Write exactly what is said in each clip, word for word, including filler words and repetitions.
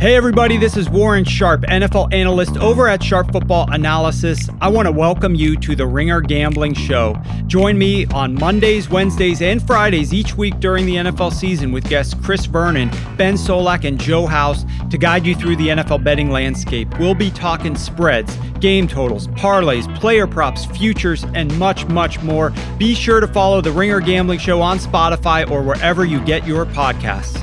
Hey everybody, this is Warren Sharp, N F L analyst over at Sharp Football Analysis. I want to welcome you to the Ringer Gambling Show. Join me on Mondays, Wednesdays, and Fridays each week during the N F L season with guests Chris Vernon, Ben Solak, and Joe House to guide you through the N F L betting landscape. We'll be talking spreads, game totals, parlays, player props, futures, and much, much more. Be sure to follow the Ringer Gambling Show on Spotify or wherever you get your podcasts.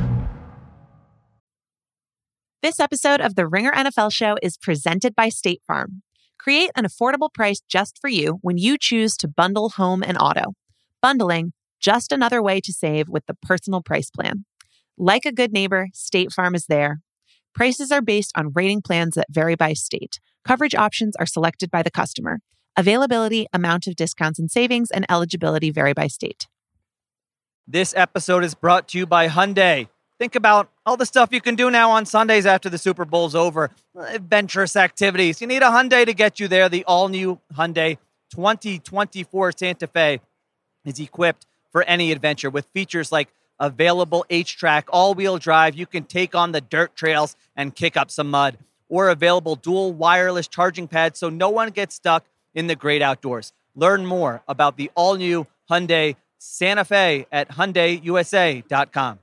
This episode of the Ringer N F L Show is presented by State Farm. Create an affordable price just for you when you choose to bundle home and auto. Bundling, just another way to save with the Personal Price Plan. Like a good neighbor, State Farm is there. Prices are based on rating plans that vary by state. Coverage options are selected by the customer. Availability, amount of discounts and savings, and eligibility vary by state. This episode is brought to you by Hyundai. Think about all the stuff you can do now on Sundays after the Super Bowl's over. Adventurous activities. You need a Hyundai to get you there. The all-new Hyundai twenty twenty-four Santa Fe is equipped for any adventure with features like available H-Track, all-wheel drive. You can take on the dirt trails and kick up some mud. Or available dual wireless charging pads so no one gets stuck in the great outdoors. Learn more about the all-new Hyundai Santa Fe at Hyundai U S A dot com.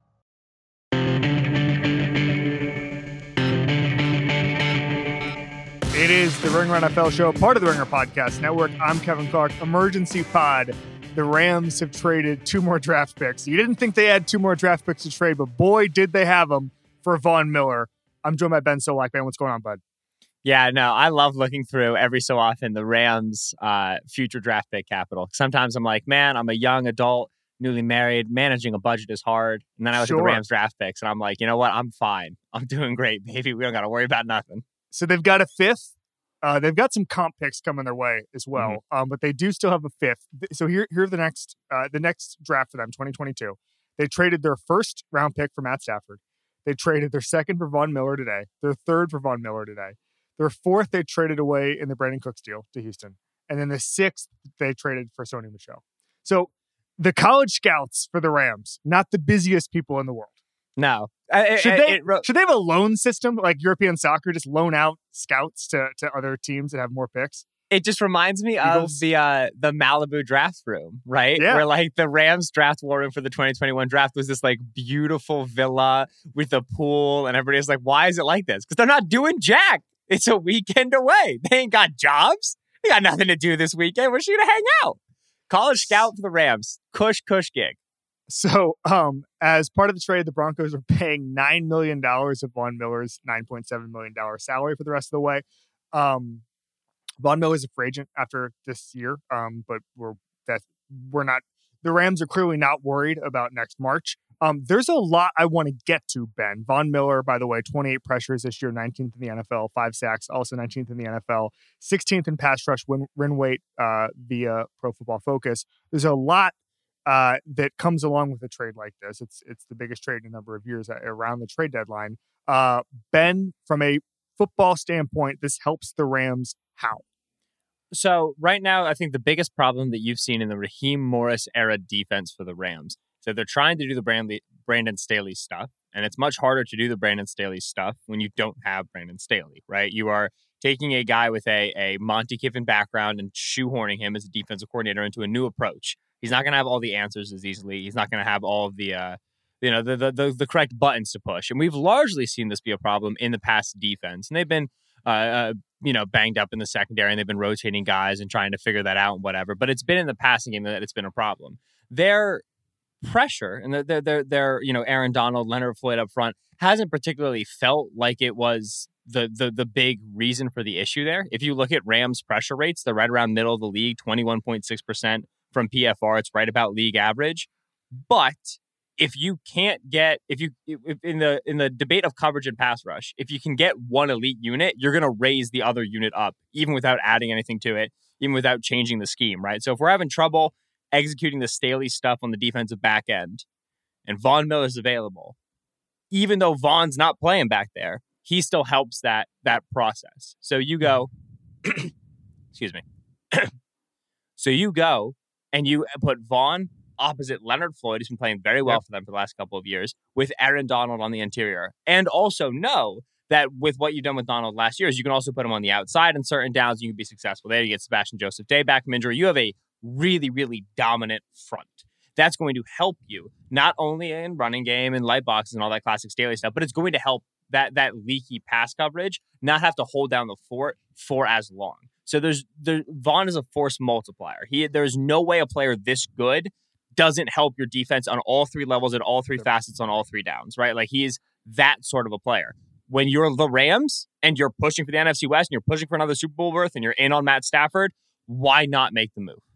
It is the Ringer N F L Show, part of the Ringer Podcast Network. I'm Kevin Clark. Emergency pod. The Rams have traded two more draft picks. You didn't think they had two more draft picks to trade, but boy, did they have them for Von Miller. I'm joined by Ben Solak. Man, what's going on, bud? Yeah, no, I love looking through every so often the Rams' uh, future draft pick capital. Sometimes I'm like, man, I'm a young adult, newly married. Managing a budget is hard. And then I look Sure. at the Rams draft picks, and I'm like, you know what? I'm fine. I'm doing great, baby. We don't got to worry about nothing. So they've got a fifth. Uh, they've got some comp picks coming their way as well, mm-hmm. um, but they do still have a fifth. So here, here are the next, uh, the next draft for them, twenty twenty-two. They traded their first round pick for Matt Stafford. They traded their second for Von Miller today. Their third for Von Miller today. Their fourth they traded away in the Brandon Cooks deal to Houston, and then the sixth they traded for Sony Michel. So the college scouts for the Rams, not the busiest people in the world. No. Should I, they, it, it, should they have a loan system like European soccer, just loan out scouts to, to other teams that have more picks? It just reminds me Eagles. of the uh, the Malibu draft room, right? Yeah. Where like the Rams draft war room for the twenty twenty-one draft was this like beautiful villa with a pool, and everybody's like, why is it like this? Because they're not doing jack. It's a weekend away. They ain't got jobs. They got nothing to do this weekend. We're just gonna hang out. College scout for the Rams. Cush, cush gig. So, um, as part of the trade, the Broncos are paying nine million dollars of Von Miller's nine point seven million dollars salary for the rest of the way. Um, Von Miller is a free agent after this year, um, but we're that we're not. The Rams are clearly not worried about next March. Um, there's a lot I want to get to, Ben. Von Miller, by the way, twenty-eight pressures this year, nineteenth in the N F L, five sacks, also nineteenth in the N F L, sixteenth in pass rush win, win weight uh, via Pro Football Focus. There's a lot Uh, that comes along with a trade like this. It's it's the biggest trade in a number of years around the trade deadline. Uh, Ben, from a football standpoint, this helps the Rams how? So right now, I think the biggest problem that you've seen in the Raheem Morris era defense for the Rams, so they're trying to do the Brandley, Brandon Staley stuff, and it's much harder to do the Brandon Staley stuff when you don't have Brandon Staley, right? You are taking a guy with a, a Monty Kiffin background and shoehorning him as a defensive coordinator into a new approach. He's not going to have all the answers as easily. He's not going to have all of the, uh, you know, the, the the the correct buttons to push. And we've largely seen this be a problem in the past defense. And they've been, uh, uh, you know, banged up in the secondary, and they've been rotating guys and trying to figure that out and whatever. But it's been in the passing game that it's been a problem. Their pressure and their their their, their you know Aaron Donald, Leonard Floyd up front hasn't particularly felt like it was the the the big reason for the issue there. If you look at Rams pressure rates, they're right around middle of the league, twenty-one point six percent. From P F R, it's right about league average. But if you can't get, if you if in the in the debate of coverage and pass rush, if you can get one elite unit, you're going to raise the other unit up, even without adding anything to it, even without changing the scheme, right? So if we're having trouble executing the Staley stuff on the defensive back end, and Von Miller's available, even though Von's not playing back there, he still helps that that process. So you go, excuse me. So you go and you put Vaughn opposite Leonard Floyd, who's been playing very well Yep. for them for the last couple of years, with Aaron Donald on the interior. And also know that with what you've done with Donald last year is you can also put him on the outside in certain downs. You can be successful there. You get Sebastian Joseph Day back from injury. You have a really, really dominant front. That's going to help you not only in running game and light boxes and all that classic Staley stuff, but it's going to help that that leaky pass coverage not have to hold down the fort for as long. So there's there, Vaughn is a force multiplier. He there's no way a player this good doesn't help your defense on all three levels at all three facets on all three downs, right? Like he is that sort of a player. When you're the Rams and you're pushing for the N F C West and you're pushing for another Super Bowl berth and you're in on Matt Stafford, why not make the move?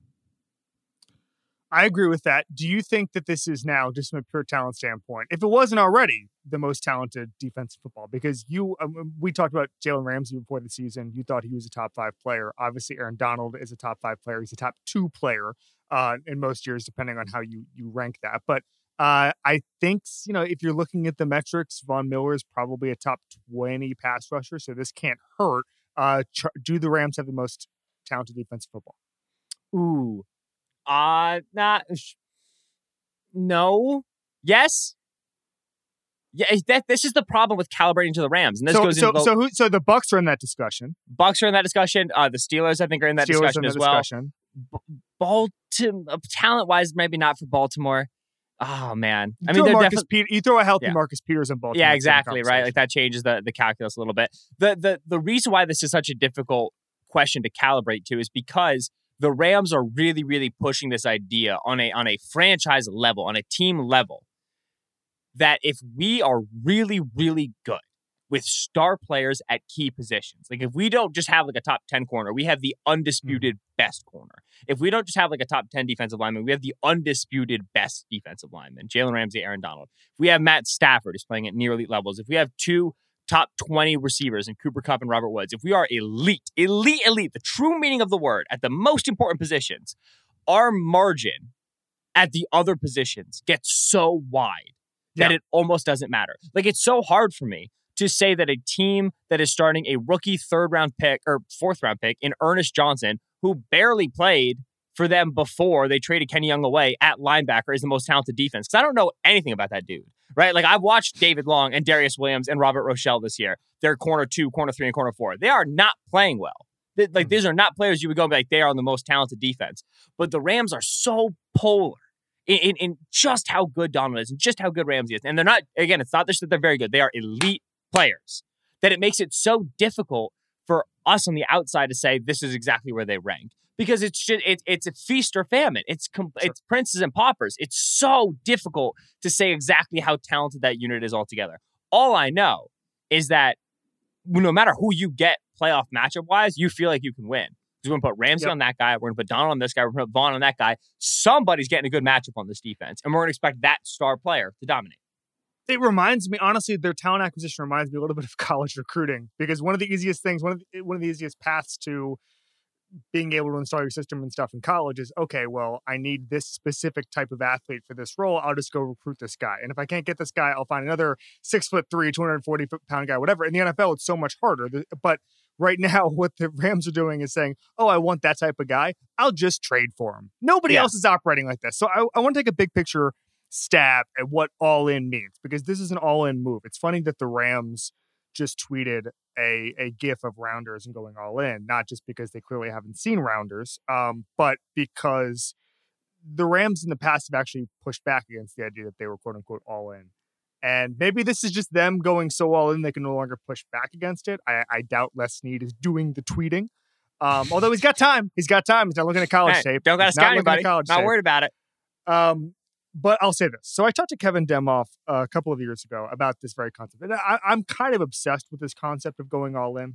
I agree with that. Do you think that this is now, just from a pure talent standpoint, if it wasn't already the most talented defensive football? Because you, um, we talked about Jalen Ramsey before the season. You thought he was a top five player. Obviously, Aaron Donald is a top five player. He's a top two player uh, in most years, depending on how you you rank that. But uh, I think, you know, if you're looking at the metrics, Von Miller is probably a top twenty pass rusher, so this can't hurt. Uh, ch- do the Rams have the most talented defensive football? Ooh. Uh, not, no. Yes. Yeah, that, this is the problem with calibrating to the Rams. And this so, goes so, into so, who, so the Bucs are in that discussion. Bucs are in that discussion. Uh, the Steelers, I think, are in that Steelers discussion in as the well. discussion. B- Baltimore, talent-wise, maybe not for Baltimore. Oh, man. You I mean, throw they're Marcus definitely... Pe- you throw a healthy Yeah. Marcus Peters in Baltimore. Yeah, exactly, right? Like that changes the, the calculus a little bit. The, the, the reason why this is such a difficult question to calibrate to is because the Rams are really, really pushing this idea on a on a franchise level, on a team level, that if we are really, really good with star players at key positions, like if we don't just have like a top ten corner, we have the undisputed best corner. If we don't just have like a top ten defensive lineman, we have the undisputed best defensive lineman, Jalen Ramsey, Aaron Donald. If we have Matt Stafford who's playing at near elite levels, if we have two top twenty receivers in Cooper Kupp and Robert Woods, if we are elite, elite, elite, the true meaning of the word at the most important positions, our margin at the other positions gets so wide that Yeah. it almost doesn't matter. Like it's so hard for me to say that a team that is starting a rookie third round pick or fourth round pick in Ernest Johnson, who barely played for them before they traded Kenny Young away at linebacker, is the most talented defense. Because I don't know anything about that dude. Right? Like I've watched David Long and Darius Williams and Robert Rochelle this year. They're corner two, corner three, and corner four. They are not playing well. They, like these are not players you would go and be like, they are the most talented defense. But the Rams are so polar in, in, in just how good Donald is and just how good Ramsey is. And they're not, again, it's not just that they're very good. They are elite players. That it makes it so difficult for us on the outside to say this is exactly where they rank. Because it's just it's it's a feast or famine. It's com- it's princes and paupers. It's so difficult to say exactly how talented that unit is altogether. All I know is that no matter who you get playoff matchup wise, you feel like you can win. We're going to put Ramsey Yep. on that guy. We're going to put Donald on this guy. We're going to put Vaughn on that guy. Somebody's getting a good matchup on this defense, and we're going to expect that star player to dominate. It reminds me, honestly, their talent acquisition reminds me a little bit of college recruiting, because one of the easiest things, one of the, one of the easiest paths to being able to install your system and stuff in college is, okay, well, I need this specific type of athlete for this role. I'll just go recruit this guy. And if I can't get this guy, I'll find another six foot three, two hundred forty pound guy, whatever. In the N F L, it's so much harder. But right now, what the Rams are doing is saying, oh, I want that type of guy. I'll just trade for him. Nobody Yeah. else is operating like this. So I, I want to take a big picture stab at what all in means, because this is an all in move. It's funny that the Rams just tweeted a a gif of Rounders and going all in, not just because they clearly haven't seen Rounders, um, but because the Rams in the past have actually pushed back against the idea that they were quote unquote all in. And maybe this is just them going so all in they can no longer push back against it. I, I doubt Les Snead is doing the tweeting. Um, although he's got time. He's got time. He's not looking at college Hey, tape. don't got to He's not scout looking at anybody. college Not tape. worried about it. Um, but I'll say this. So I talked to Kevin Demoff a couple of years ago about this very concept. And I, I'm kind of obsessed with this concept of going all in,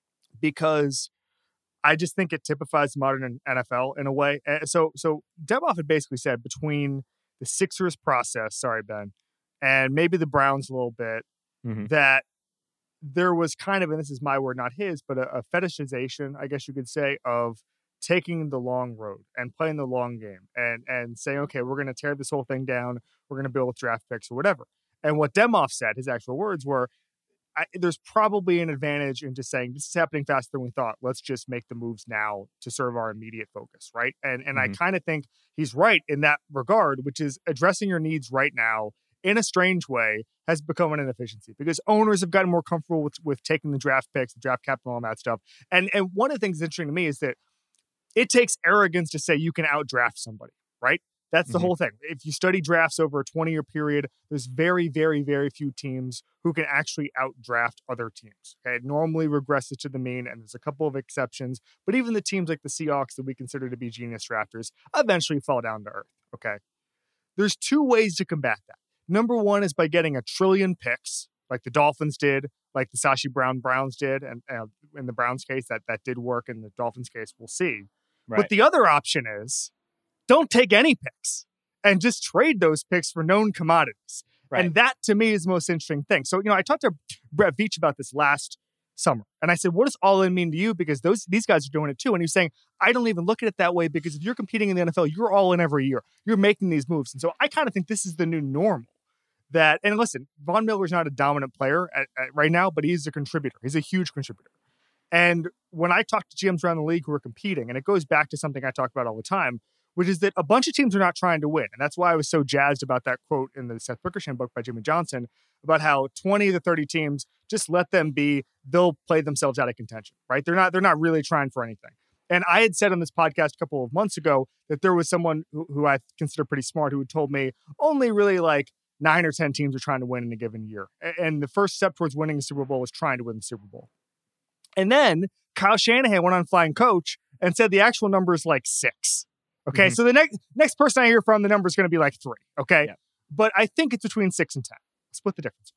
because I just think it typifies modern N F L in a way. Uh, So, so Demoff had basically said between the Sixers process, sorry, Ben, and maybe the Browns a little bit, Mm-hmm. that there was kind of, and this is my word, not his, but a, a fetishization, I guess you could say, of taking the long road and playing the long game and and saying, okay, we're going to tear this whole thing down. We're going to build with draft picks or whatever. And what Demoff said, his actual words were, I, there's probably an advantage in just saying, this is happening faster than we thought. Let's just make the moves now to serve our immediate focus, right? And and mm-hmm. I kind of think he's right in that regard, which is addressing your needs right now in a strange way has become an inefficiency because owners have gotten more comfortable with, with taking the draft picks, the draft capital, and all that stuff. And, and one of the things that's interesting to me is that it takes arrogance to say you can outdraft somebody, right? That's the mm-hmm. whole thing. If you study drafts over a twenty-year period, there's very, very, very few teams who can actually outdraft other teams. Okay? It normally regresses to the mean, and there's a couple of exceptions. But even the teams like the Seahawks that we consider to be genius drafters eventually fall down to earth. Okay, there's two ways to combat that. Number one is by getting a trillion picks, like the Dolphins did, like the Sashi Brown Browns did, and uh, in the Browns case, that that did work. In the Dolphins case, we'll see. Right. But the other option is, don't take any picks and just trade those picks for known commodities. Right. And that, to me, is the most interesting thing. So, you know, I talked to Brett Veach about this last summer. And I said, what does all in mean to you? Because those these guys are doing it too. And he's saying, I don't even look at it that way because if you're competing in the N F L, you're all in every year. You're making these moves. And so I kind of think this is the new normal. That, and listen, Von Miller's not a dominant player at, at right now, but he's a contributor. He's a huge contributor. And when I talk to G Ms around the league who are competing, and it goes back to something I talk about all the time, which is that a bunch of teams are not trying to win. And that's why I was so jazzed about that quote in the Seth Wickersham book by Jimmy Johnson about how twenty to thirty teams, just let them be, they'll play themselves out of contention, right? They're not, they're not really trying for anything. And I had said on this podcast a couple of months ago that there was someone who, who I consider pretty smart who had told me only really like nine or ten teams are trying to win in a given year. And the first step towards winning the Super Bowl is trying to win the Super Bowl. And then Kyle Shanahan went on Flying Coach and said the actual number is like six. Okay, mm-hmm. So the next next person I hear from, the number is going to be like three. Okay, yeah. But I think it's between six and ten. Split the difference.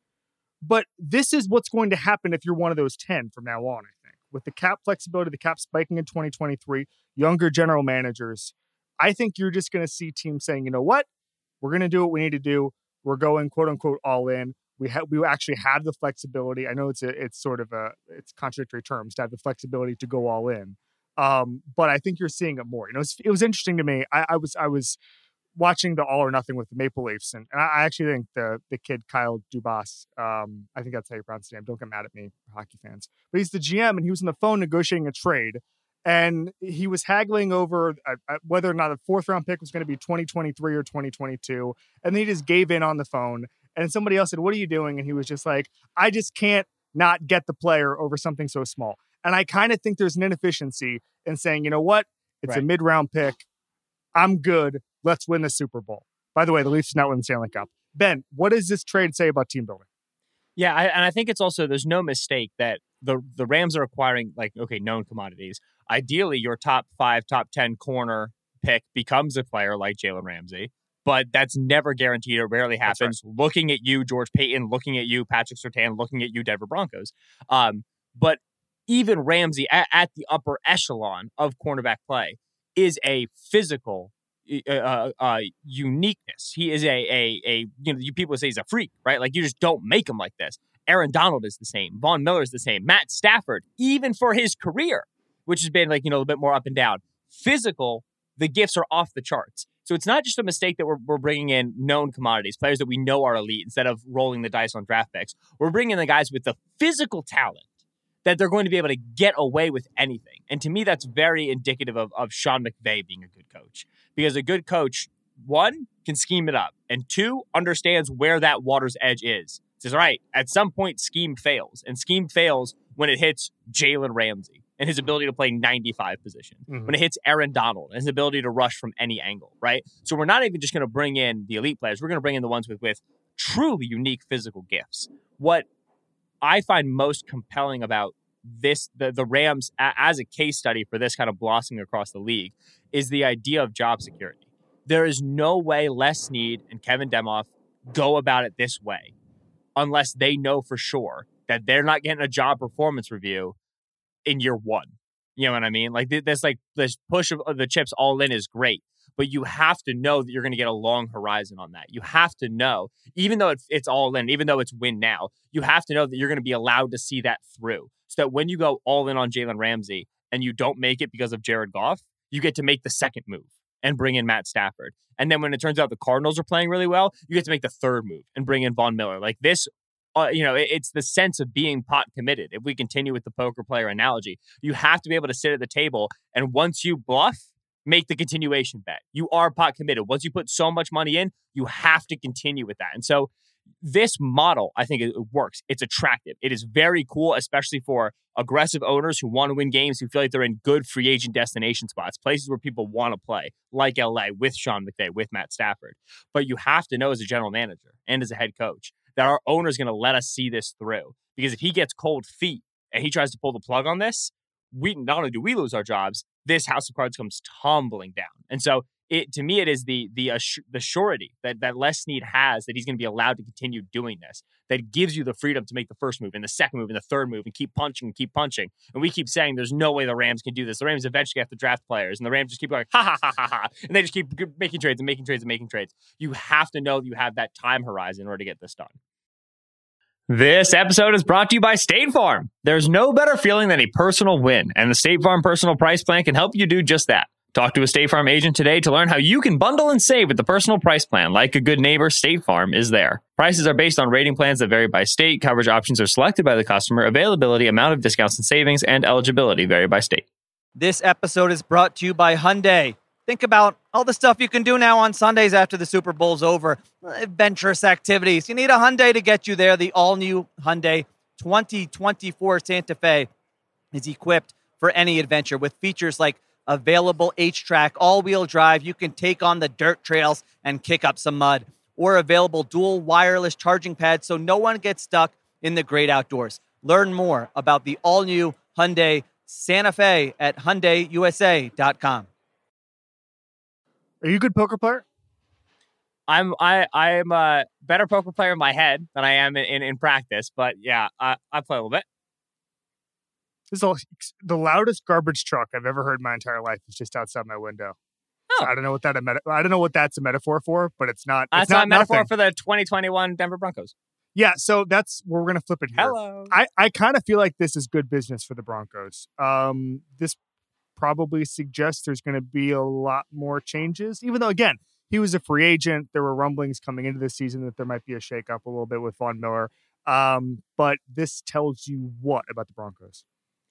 But this is what's going to happen if you're one of those ten from now on, I think. With the cap flexibility, the cap spiking in twenty twenty-three, younger general managers, I think you're just going to see teams saying, you know what? We're going to do what we need to do. We're going, quote unquote, all in. We have we actually have the flexibility. I know it's a it's sort of a it's contradictory terms to have the flexibility to go all in. Um, but I think you're seeing it more. You know, it's, it was interesting to me. I, I was I was watching the All or Nothing with the Maple Leafs, and, and I actually think the the kid Kyle Dubas, um, I think that's how you pronounce his name. Don't get mad at me, hockey fans. But he's the G M, and he was on the phone negotiating a trade. And he was haggling over uh, uh, whether or not a fourth round pick was going to be twenty twenty-three or twenty twenty-two. And then he just gave in on the phone. And somebody else said, what are you doing? And he was just like, I just can't not get the player over something so small. And I kind of think there's an inefficiency in saying, you know what? It's right. a mid round pick. I'm good. Let's win the Super Bowl. By the way, the Leafs did not win the Stanley Cup. Ben, what does this trade say about team building? Yeah, I, and I think it's also, there's no mistake that the the Rams are acquiring, like, okay, known commodities. Ideally, your top five, top ten corner pick becomes a player like Jalen Ramsey, but that's never guaranteed. It rarely happens. Right. Looking at you, George Payton, looking at you, Patrick Surtain, looking at you, Denver Broncos. Um, but even Ramsey at, at the upper echelon of cornerback play is a physical uh, uh, uniqueness. He is a, a, a, you know, you people say he's a freak, right? Like, you just don't make him like this. Aaron Donald is the same. Von Miller is the same. Matt Stafford, even for his career, which has been like, you know, a bit more up and down. Physical, the gifts are off the charts. So it's not just a mistake that we're, we're bringing in known commodities, players that we know are elite, instead of rolling the dice on draft picks. We're bringing in the guys with the physical talent that they're going to be able to get away with anything. And to me, that's very indicative of, of Sean McVay being a good coach. Because a good coach, one, can scheme it up, and two, understands where that water's edge is. Says, all right, at some point, scheme fails. And scheme fails when it hits Jalen Ramsey and his ability to play ninety-five position. Mm-hmm. When it hits Aaron Donald and his ability to rush from any angle, right? So we're not even just going to bring in the elite players. We're going to bring in the ones with, with truly unique physical gifts. What I find most compelling about this, the, the Rams a, as a case study for this kind of blossoming across the league, is the idea of job security. There is no way Les Snead and Kevin Demoff go about it this way unless they know for sure that they're not getting a job performance review in year one. You know what I mean? Like, this, like this push of the chips all in is great, but you have to know that you're going to get a long horizon on that. You have to know, even though it's, it's all in, even though it's win now, you have to know that you're going to be allowed to see that through. So that when you go all in on Jalen Ramsey and you don't make it because of Jared Goff, you get to make the second move and bring in Matt Stafford. And then when it turns out the Cardinals are playing really well, you get to make the third move and bring in Von Miller. Like, this uh, you know, it, it's the sense of being pot committed. If we continue with the poker player analogy, you have to be able to sit at the table, and once you bluff, make the continuation bet. You are pot committed. Once you put so much money in, you have to continue with that. And so this model, I think it works. It's attractive. It is very cool, especially for aggressive owners who want to win games, who feel like they're in good free agent destination spots, places where people want to play, like L A, with Sean McVay, with Matt Stafford. But you have to know as a general manager and as a head coach that our owner is going to let us see this through. Because if he gets cold feet and he tries to pull the plug on this, we not only do we lose our jobs, this house of cards comes tumbling down. And so it, to me, it is the the assur- the surety that, that Les Snead has that he's going to be allowed to continue doing this, that gives you the freedom to make the first move and the second move and the third move and keep punching and keep punching. And we keep saying there's no way the Rams can do this. The Rams eventually have to draft players, and the Rams just keep going, ha, ha, ha, ha, ha. And they just keep making trades and making trades and making trades. You have to know that you have that time horizon in order to get this done. This episode is brought to you by State Farm. There's no better feeling than a personal win, and the State Farm Personal Price Plan can help you do just that. Talk to a State Farm agent today to learn how you can bundle and save with the Personal Price Plan. Like a good neighbor, State Farm is there. Prices are based on rating plans that vary by state. Coverage options are selected by the customer. Availability, amount of discounts and savings, and eligibility vary by state. This episode is brought to you by Hyundai. Think about all the stuff you can do now on Sundays after the Super Bowl's over. Adventurous activities. You need a Hyundai to get you there. The all-new Hyundai twenty twenty-four Santa Fe is equipped for any adventure with features like available H-Track, all-wheel drive. You can take on the dirt trails and kick up some mud. Or available dual wireless charging pads so no one gets stuck in the great outdoors. Learn more about the all-new Hyundai Santa Fe at Hyundai U S A dot com. Are you a good poker player? I'm I I'm a better poker player in my head than I am in, in, in practice, but yeah, I, I play a little bit. This is all, the loudest garbage truck I've ever heard in my entire life is just outside my window. Oh. So I don't know what that a meta- I don't know what that's a metaphor for, but it's not. That's it's not a metaphor nothing. for the twenty twenty-one Denver Broncos. Yeah, so that's where we're gonna flip it here. Hello. I I kind of feel like this is good business for the Broncos. Um, this probably suggests there's going to be a lot more changes, even though again he was a free agent. There were rumblings coming into the season that there might be a shakeup a little bit with Von Miller. Um, but this tells you what about the Broncos?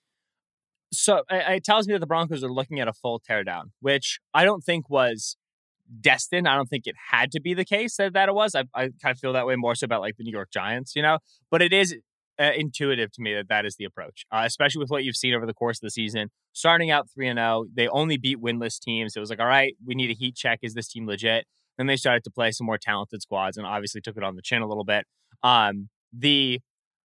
So it tells me that the Broncos are looking at a full teardown, which I don't think was destined. I don't think it had to be the case that, that it was. I, I kind of feel that way more so about like the New York Giants, you know, but it is uh, intuitive to me that that is the approach, uh, especially with what you've seen over the course of the season. Starting out three and oh, they only beat winless teams. It was like, all right, we need a heat check. Is this team legit? Then they started to play some more talented squads and obviously took it on the chin a little bit. Um, the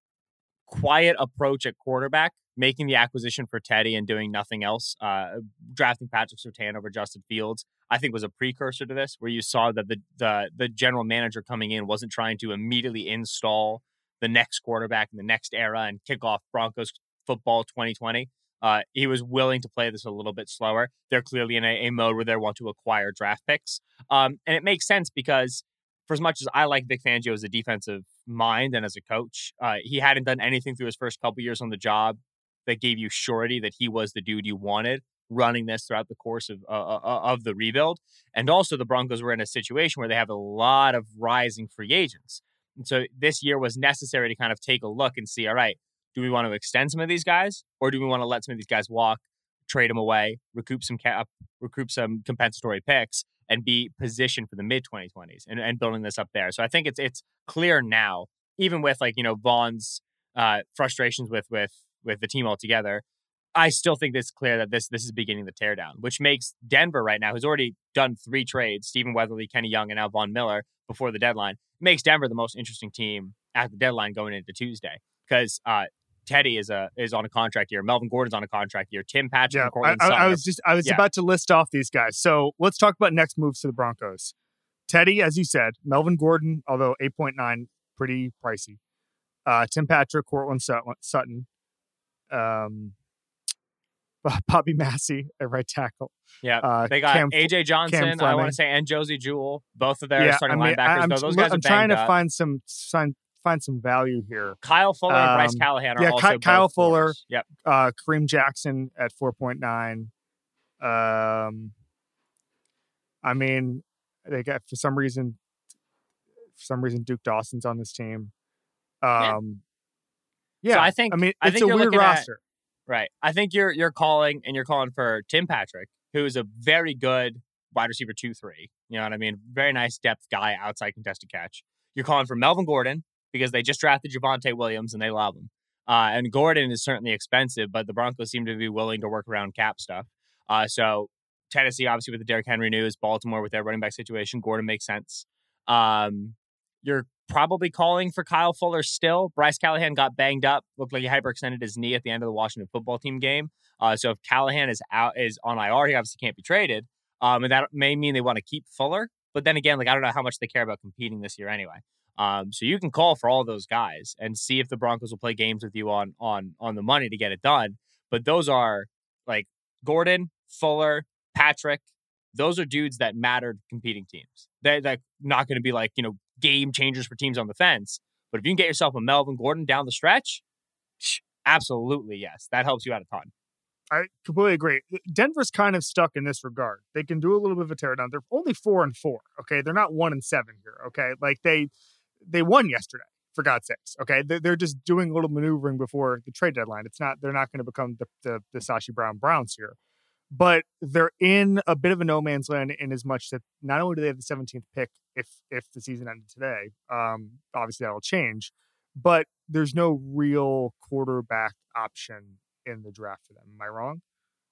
quiet approach at quarterback, making the acquisition for Teddy and doing nothing else, uh, drafting Patrick Surtain over Justin Fields, I think was a precursor to this, where you saw that the, the the general manager coming in wasn't trying to immediately install the next quarterback in the next era and kick off Broncos football twenty twenty. Uh, he was willing to play this a little bit slower. They're clearly in a, a mode where they want to acquire draft picks. Um, and it makes sense because for as much as I like Vic Fangio as a defensive mind and as a coach, uh, he hadn't done anything through his first couple years on the job that gave you surety that he was the dude you wanted running this throughout the course of uh, of the rebuild. And also the Broncos were in a situation where they have a lot of rising free agents. And so this year was necessary to kind of take a look and see, all right, do we want to extend some of these guys or do we want to let some of these guys walk, trade them away, recoup some cap, recoup some compensatory picks and be positioned for the mid twenty twenties and, and building this up there. So I think it's it's clear now, even with like, you know, Vaughn's uh, frustrations with with with the team altogether, I still think it's clear that this this is beginning the teardown, which makes Denver right now, who's already done three trades, Stephen Weatherly, Kenny Young, and now Von Miller before the deadline, makes Denver the most interesting team at the deadline going into Tuesday because uh, Teddy is a is on a contract year, Melvin Gordon's on a contract year, Tim Patrick, Yeah, and Cortland I, I, Sutton I are- was just I was yeah. about to list off these guys. So let's talk about next moves to the Broncos. Teddy, as you said, Melvin Gordon, although eight point nine, pretty pricey. Uh, Tim Patrick, Cortland Sutton. Um, Bobby Massey at right tackle. Yeah, Uh, they got Cam- A J Johnson, Cam I want Fleming. to say, and Josie Jewell, both of their Yeah, starting I mean, linebackers. I, I'm, though those guys I'm are trying banged to up. find some find, find some value here. Kyle Fuller and Bryce um, Callahan are yeah, also Ky- Kyle both Fuller. corners. Yep. Uh, Kareem Jackson at four point nine. Um, I mean, they got for some reason, for some reason, Duke Dawson's on this team. Um, yeah, So I think I mean, I it's think a you're weird looking at- roster. Right. I think you're you're calling and you're calling for Tim Patrick, who is a very good wide receiver two three. You know what I mean? Very nice depth guy outside contested catch. You're calling for Melvin Gordon because they just drafted Javonte Williams and they love him. Uh, and Gordon is certainly expensive, but the Broncos seem to be willing to work around cap stuff. Uh, so Tennessee, obviously, with the Derrick Henry news, Baltimore with their running back situation, Gordon makes sense. Um, you're probably calling for Kyle Fuller still. Bryce Callahan got banged up, looked like he hyperextended his knee at the end of the Washington football team game. Uh, so if Callahan is out, is on I R, he obviously can't be traded. Um, and that may mean they want to keep Fuller. But then again, like I don't know how much they care about competing this year anyway. Um, so you can call for all those guys and see if the Broncos will play games with you on on on the money to get it done. But those are like Gordon, Fuller, Patrick. Those are dudes that matter to competing teams. They're, they're not going to be like, you know, game changers for teams on the fence. But if you can get yourself a Melvin Gordon down the stretch, absolutely yes. That helps you out a ton. I completely agree. Denver's kind of stuck in this regard. They can do a little bit of a teardown. They're only four and four. Okay, they're not one and seven here. Okay, like they they won yesterday. For God's sakes. Okay, they're, they're just doing a little maneuvering before the trade deadline. It's not. They're not going to become the the, the Sashi Brown Browns here. But they're in a bit of a no man's land in as much that not only do they have the seventeenth pick if if the season ended today, um, obviously that'll change, but there's no real quarterback option in the draft for them. Am I wrong?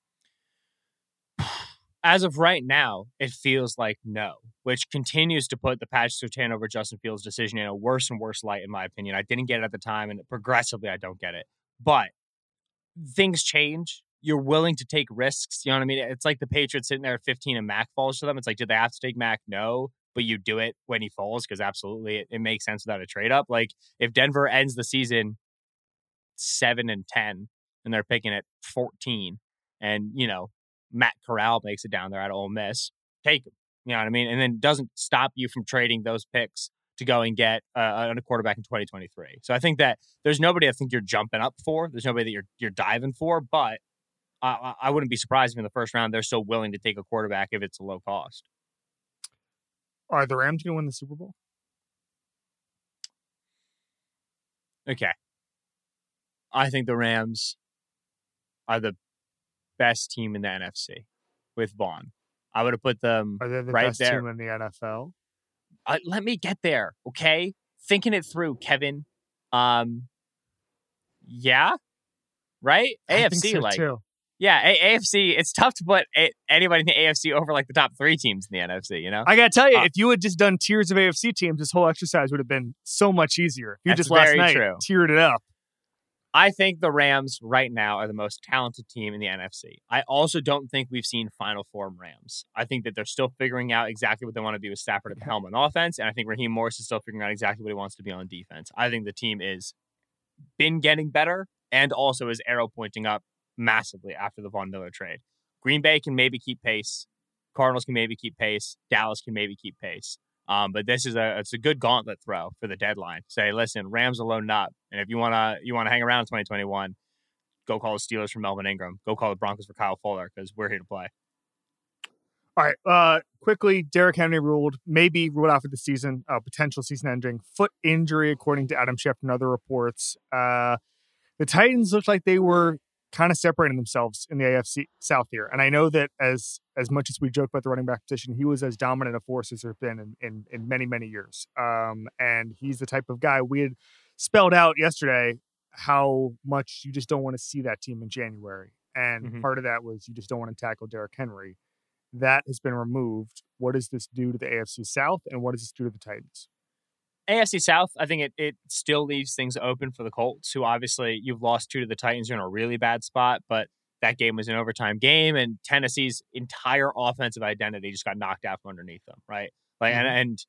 As of right now, it feels like no, which continues to put the Patrick Surtain over Justin Fields decision in a worse and worse light, in my opinion. I didn't get it at the time, and progressively I don't get it. But things change. You're willing to take risks. You know what I mean? It's like the Patriots sitting there at fifteen and Mac falls to them. It's like, did they have to take Mac? No. But you do it when he falls because absolutely it, it makes sense without a trade up. Like if Denver ends the season seven and ten and they're picking at fourteen and, you know, Matt Corral makes it down there at Ole Miss, take him. You know what I mean? And then doesn't stop you from trading those picks to go and get uh, a quarterback in twenty twenty-three. So I think that there's nobody I think you're jumping up for. There's nobody that you're you're diving for, but I, I wouldn't be surprised if in the first round they're still willing to take a quarterback if it's a low cost. Are the Rams going to win the Super Bowl? Okay. I think the Rams are the best team in the N F C with Vaughn. I would have put them Are they the right best there. team in the N F L? Uh, let me get there, okay? Thinking it through, Kevin. Um, yeah, right? I A F C, think so like, too. yeah, A- AFC. It's tough to put a- anybody in the A F C over like the top three teams in the N F C. You know, I gotta tell you, Uh, if you had just done tiers of A F C teams, this whole exercise would have been so much easier. If you That's just last very night true. tiered it up. I think the Rams right now are the most talented team in the N F C. I also don't think we've seen Final Form Rams. I think that they're still figuring out exactly what they want to be with Stafford at the helm on offense, and I think Raheem Morris is still figuring out exactly what he wants to be on defense. I think the team is been getting better and also is arrow pointing up massively after the Von Miller trade. Green Bay can maybe keep pace. Cardinals can maybe keep pace. Dallas can maybe keep pace. Um, but this is a it's a good gauntlet throw for the deadline. Say, listen, Rams are loading up, and if you wanna you wanna hang around in twenty twenty-one, go call the Steelers for Melvin Ingram. Go call the Broncos for Kyle Fuller because we're here to play. All right. Uh, quickly, Derrick Henry ruled, maybe ruled out for the season, uh, potential season-ending foot injury, according to Adam Schefter and other reports. Uh, the Titans looked like they were kind of separating themselves in the A F C South here. And I know that as as much as we joke about the running back position, he was as dominant a force as there have been in, in, in many, many years. Um, and he's the type of guy we had spelled out yesterday how much you just don't want to see that team in January. And Mm-hmm. part of that was you just don't want to tackle Derrick Henry. That has been removed. What does this do to the A F C South, and what does this do to the Titans? A F C South, I think it, it still leaves things open for the Colts, who obviously you've lost two to the Titans. You're in a really bad spot, but that game was an overtime game, and Tennessee's entire offensive identity just got knocked out from underneath them, right? Like, Mm-hmm. and, and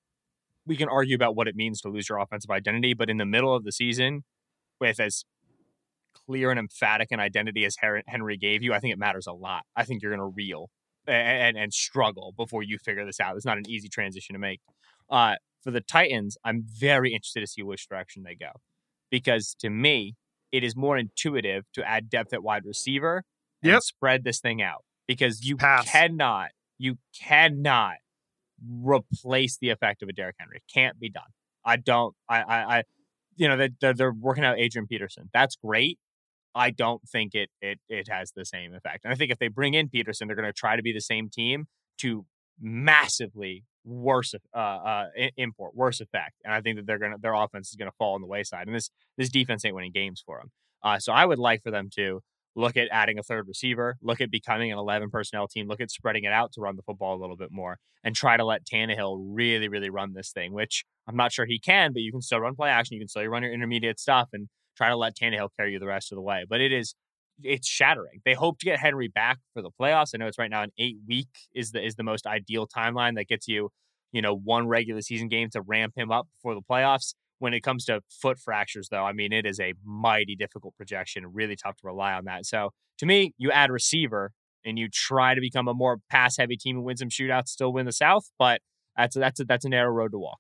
we can argue about what it means to lose your offensive identity, but in the middle of the season, with as clear and emphatic an identity as Henry gave you, I think it matters a lot. I think you're going to reel and, and, and struggle before you figure this out. It's not an easy transition to make. Uh, For the Titans, I'm very interested to see which direction they go. Because to me, it is more intuitive to add depth at wide receiver and Yep. spread this thing out. Because you Pass. cannot, you cannot replace the effect of a Derrick Henry. Can't be done. I don't, I, I, I you know, they're, they're working out Adrian Peterson. That's great. I don't think it it it has the same effect. And I think if they bring in Peterson, they're going to try to be the same team to massively worse uh, uh, import, worse effect. And I think that they're going to their offense is going to fall on the wayside. And this this defense ain't winning games for them. Uh, so I would like for them to look at adding a third receiver, look at becoming an eleven personnel team, look at spreading it out to run the football a little bit more, and try to let Tannehill really, really run this thing, which I'm not sure he can, but you can still run play action. You can still run your intermediate stuff and try to let Tannehill carry you the rest of the way. But it is, it's shattering. They hope to get Henry back for the playoffs. I know it's right now an eight week is the is the most ideal timeline that gets you, you know, one regular season game to ramp him up for the playoffs. When it comes to foot fractures, though, I mean, it is a mighty difficult projection, really tough to rely on that. So to me, you add receiver and you try to become a more pass heavy team and win some shootouts, still win the South. But that's a, that's a, that's a narrow road to walk.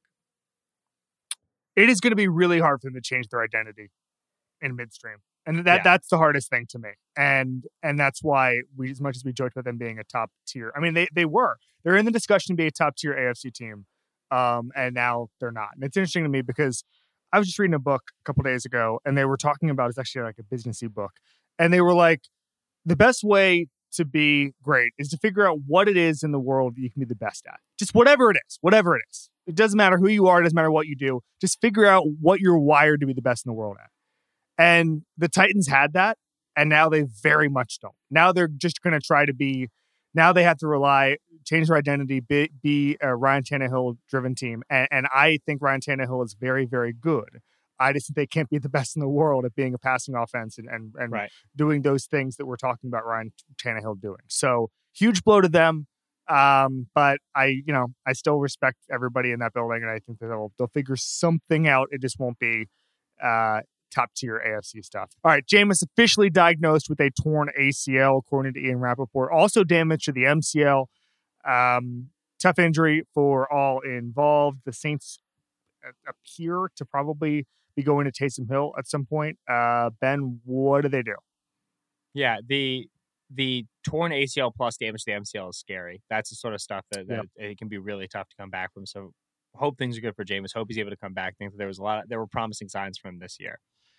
It is going to be really hard for them to change their identity in midstream. And that Yeah. that's the hardest thing to me. And and that's why we, as much as we joked about them being a top tier, I mean, they they were. They're in the discussion to be a top tier A F C team. Um, and now they're not. And it's interesting to me because I was just reading a book a couple days ago and they were talking about, it's actually like a businessy book. And they were like, the best way to be great is to figure out what it is in the world that you can be the best at. Just whatever it is, whatever it is. It doesn't matter who you are. It doesn't matter what you do. Just figure out what you're wired to be the best in the world at. And the Titans had that, and now they very much don't. Now they're just going to try to be, now they have to rely, change their identity, be, be a Ryan Tannehill-driven team. And, and I think Ryan Tannehill is very, very good. I just think they can't be the best in the world at being a passing offense and, and, and Right. doing those things that we're talking about Ryan Tannehill doing. So huge blow to them. Um, but I, you know, I still respect everybody in that building, and I think that they'll they'll figure something out. It just won't be uh, top tier A F C stuff. All right, Jameis officially diagnosed with a torn A C L, according to Ian Rappaport. Also damage to the M C L. Um, tough injury for all involved. The Saints appear to probably be going to Taysom Hill at some point. Uh, Ben, what do they do? Yeah, the the torn A C L plus damage to the M C L is scary. That's the sort of stuff that, that yep. it can be really tough to come back from. So hope things are good for Jameis. Hope he's able to come back. I think that there was a lot of, there were promising signs from him this year.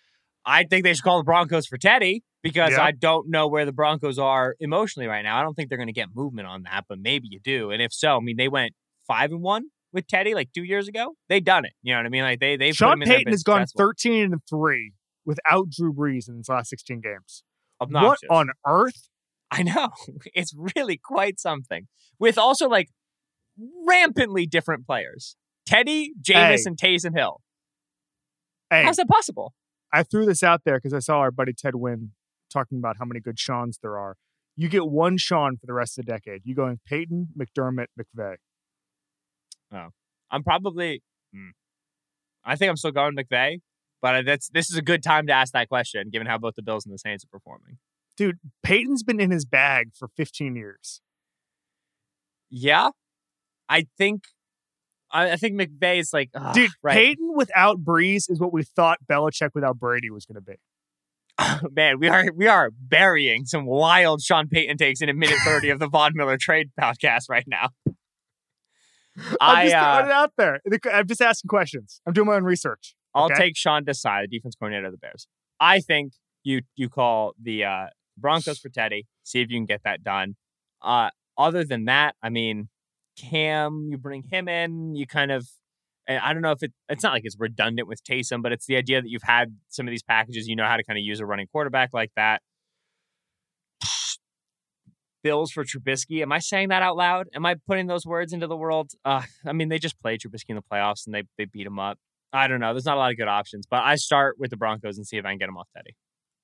I think they should call the Broncos for Teddy because yep. I don't know where the Broncos are emotionally right now. I don't think they're going to get movement on that, but maybe you do. And if so, I mean, they went five and one with Teddy like two years ago. They done it. You know what I mean? Like they they. Sean put him Payton in has gone thirteen and three without Drew Brees in his last sixteen games. Obnoxious. What on earth? I know. It's really quite something. With also like rampantly different players. Teddy, Jameis, hey. and Taysom Hill. Hey. How's that possible? I threw this out there because I saw our buddy Ted Wynn talking about how many good Seans there are. You get one Sean for the rest of the decade. You going Peyton, McDermott, McVay. Oh, I'm probably. Hmm. I think I'm still going McVay, but that's this is a good time to ask that question, given how both the Bills and the Saints are performing. Dude, Peyton's been in his bag for fifteen years. Yeah, I think. I, I think McVay is like, ugh, dude. Right. Peyton without Breeze is what we thought Belichick without Brady was going to be. Oh, man, we are we are burying some wild Sean Payton takes in a minute thirty of the Von Miller trade podcast right now. I'm I, just uh, throwing it out there. I'm just asking questions. I'm doing my own research. I'll okay? take Sean Desai, the defense coordinator of the Bears. I think you you call the uh, Broncos for Teddy. See if you can get that done. Uh, other than that, I mean, Cam, you bring him in. You kind of, I don't know if it. It's not like it's redundant with Taysom, but it's the idea that you've had some of these packages. You know how to kind of use a running quarterback like that. Bills for Trubisky. Am I saying that out loud? Am I putting those words into the world? Uh, I mean, they just played Trubisky in the playoffs and they they beat him up. I don't know. There's not a lot of good options, but I start with the Broncos and see if I can get him off Teddy.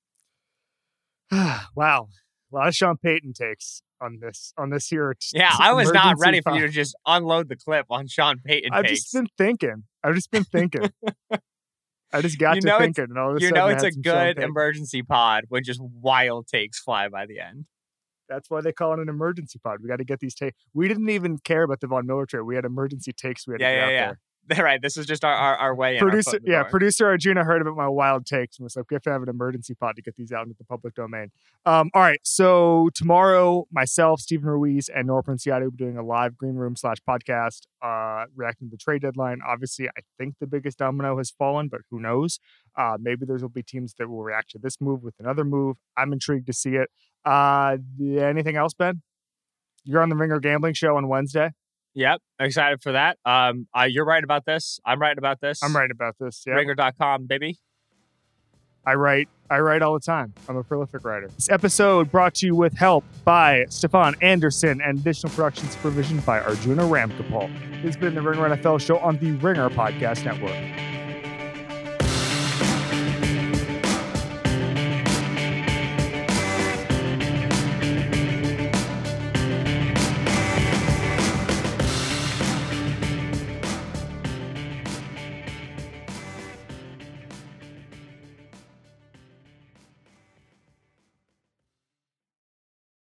Wow. A lot of Sean Payton takes on this on this here. Yeah, I was not ready pod. for you to just unload the clip on Sean Payton I've takes. just been thinking. I've just been thinking. I just got you to know thinking. And all of a you sudden know I it's had a some Sean good Payton. emergency pod when just wild takes fly by the end. That's why they call it an emergency pod. We got to get these takes. We didn't even care about the Von Miller trade. We had emergency takes we had Yeah, to get yeah, out yeah. there. Right. This is just our, our, our way in. Producer, yeah, door. Producer Arjuna heard about my wild takes and was like, we have to have an emergency pod to get these out into the public domain. Um, all right. So tomorrow, myself, Stephen Ruiz, and Nora Princiati will be doing a live green room slash podcast uh, reacting to the trade deadline. Obviously, I think the biggest domino has fallen, but who knows? Uh, maybe there will be teams that will react to this move with another move. I'm intrigued to see it. Uh, anything else, Ben? You're on the Ringer Gambling Show on Wednesday. Yep, excited for that. Um, uh, you're right about this. I'm right about this. I'm right about this. Yeah, Ringer dot com, baby. I write. I write all the time. I'm a prolific writer. This episode brought to you with help by Stefan Anderson and additional production supervision by Arjuna Ramgopal. This has been the Ringer N F L Show on the Ringer Podcast Network.